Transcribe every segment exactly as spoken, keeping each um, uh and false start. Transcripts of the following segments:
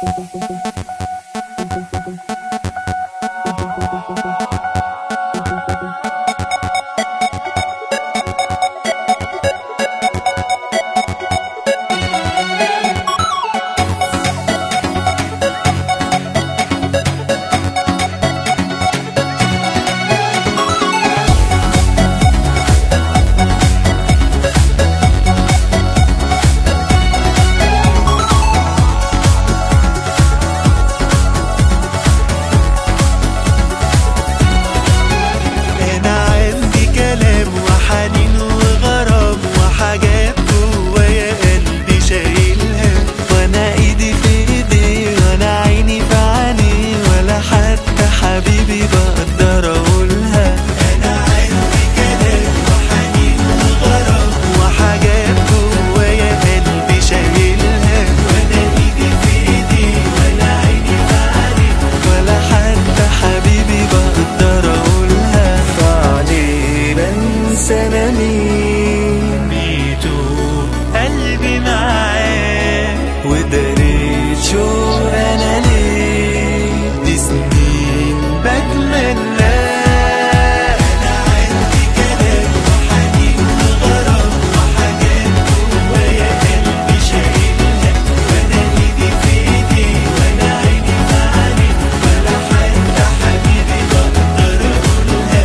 وداريت شو انا ليه دي سنين بتمنى. انا عندي كلام وحنين وغرام وحاجات جوايا قلبي شايلها، وانا ايدي في ايدي وانا عيني في عيني، ولا حتى حبيبي بقدر اقولها.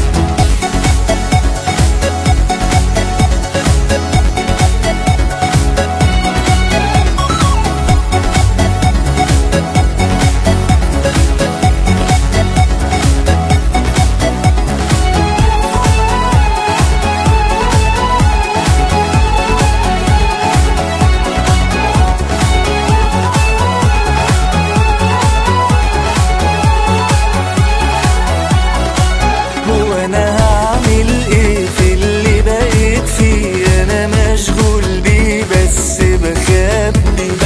وانا هعمل ايه في اللي بقيت فيه؟ انا مشغول بيه بس بخبي